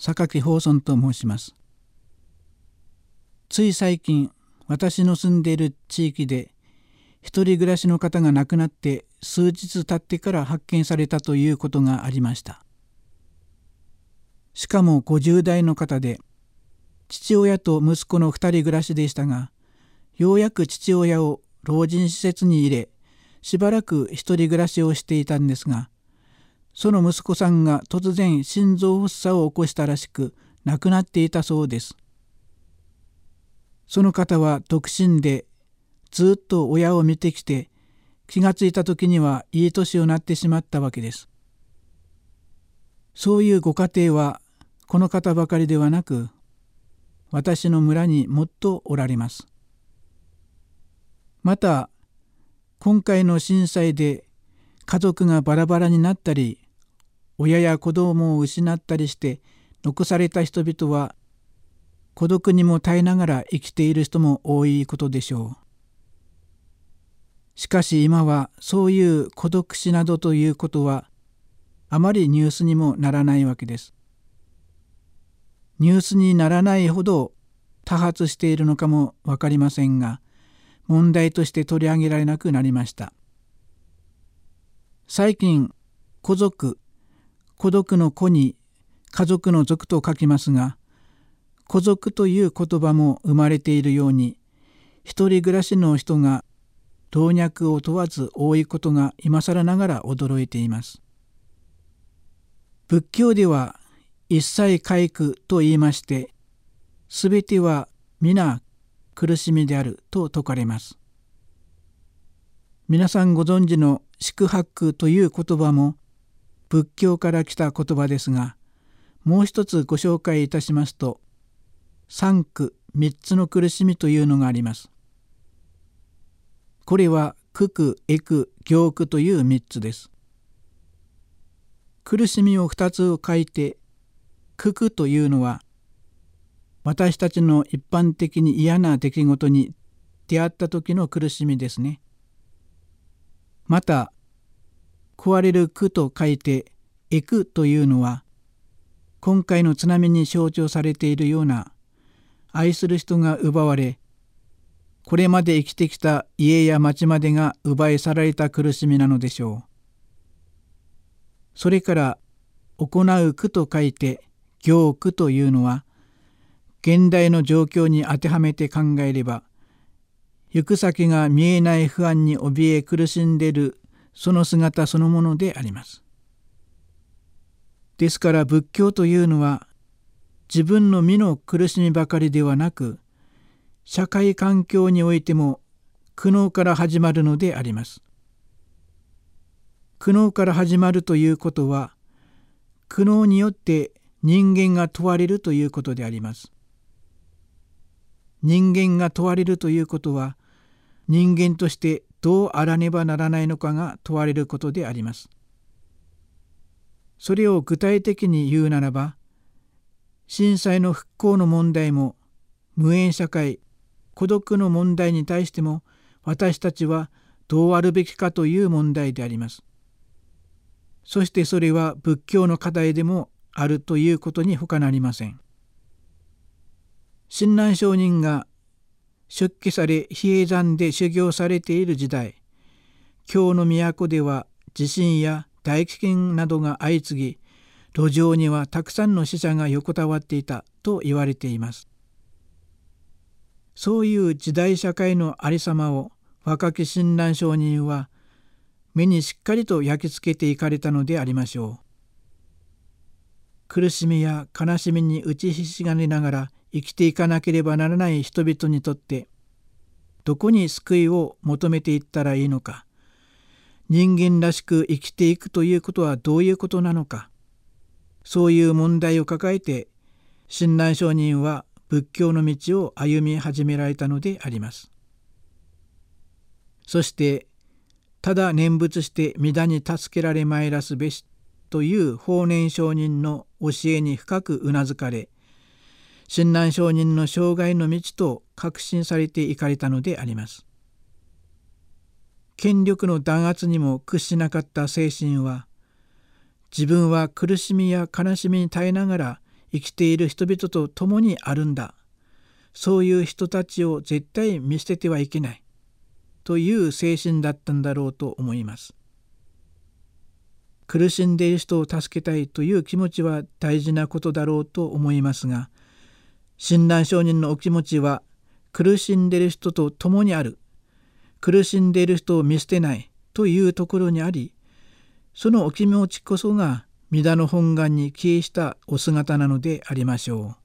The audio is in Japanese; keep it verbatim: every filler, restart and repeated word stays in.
榊法尊と申します。つい最近、私の住んでいる地域で一人暮らしの方が亡くなって数日経ってから発見されたということがありました。しかもごじゅう代の方で、父親と息子の二人暮らしでしたが、ようやく父親を老人施設に入れ、しばらく一人暮らしをしていたんですが、その息子さんが突然心臓発作を起こしたらしく亡くなっていたそうです。その方は独身でずっと親を見てきて、気がついた時にはいい年をなってしまったわけです。そういうご家庭はこの方ばかりではなく、私の村にもっとおられます。また、今回の震災で家族がバラバラになったり、親や子供を失ったりして残された人々は、孤独にも耐えながら生きている人も多いことでしょう。しかし今はそういう孤独死などということはあまりニュースにもならないわけです。ニュースにならないほど多発しているのかもわかりませんが、問題として取り上げられなくなりました。最近、孤族、孤独の孤に家族の族と書きますが、孤族という言葉も生まれているように、一人暮らしの人が老若を問わず多いことが今更ながら驚いています。仏教では一切皆苦と言いまして、すべては皆苦しみであると説かれます。皆さんご存知の四苦八苦という言葉も仏教から来た言葉ですが、もう一つご紹介いたしますと、三苦、三つの苦しみというのがあります。これは苦苦、恵苦、行苦という三つです。苦しみを二つを書いて、苦苦というのは、私たちの一般的に嫌な出来事に出会った時の苦しみですね。また、壊れる苦と書いて、恵苦というのは、今回の津波に象徴されているような、愛する人が奪われ、これまで生きてきた家や町までが奪い去られた苦しみなのでしょう。それから、行う苦と書いて、行苦というのは、現代の状況に当てはめて考えれば、行く先が見えない不安に怯え苦しんでいるその姿そのものであります。ですから仏教というのは、自分の身の苦しみばかりではなく、社会環境においても苦悩から始まるのであります。苦悩から始まるということは、苦悩によって人間が問われるということであります。人間が問われるということは、人間としてどうあらねばならないのかが問われることであります。それを具体的に言うならば、震災の復興の問題も、無縁社会、孤独の問題に対しても、私たちはどうあるべきかという問題であります。そしてそれは仏教の課題でもあるということに他なりません。親鸞上人が出家され比叡山で修行されている時代、京の都では地震や大飢饉などが相次ぎ、路上にはたくさんの死者が横たわっていたと言われています。そういう時代社会のありさまを若き親鸞上人は目にしっかりと焼き付けていかれたのでありましょう。苦しみや悲しみに打ちひしがれながら生きていかなければならない人々にとって、どこに救いを求めていったらいいのか、人間らしく生きていくということはどういうことなのか、そういう問題を抱えて親鸞上人は仏教の道を歩み始められたのであります。そしてただ念仏して皆に助けられまいらすべしという法然上人の教えに深くうなずかれ、親鸞上人の生涯の道と確信されていかれたのであります。権力の弾圧にも屈しなかった精神は、自分は苦しみや悲しみに耐えながら生きている人々と共にあるんだ。そういう人たちを絶対見捨ててはいけない。という精神だったんだろうと思います。苦しんでいる人を助けたいという気持ちは大事なことだろうと思いますが、親鸞上人のお気持ちは苦しんでいる人と共にある、苦しんでいる人を見捨てないというところにあり、そのお気持ちこそが弥陀の本願に帰依したお姿なのでありましょう。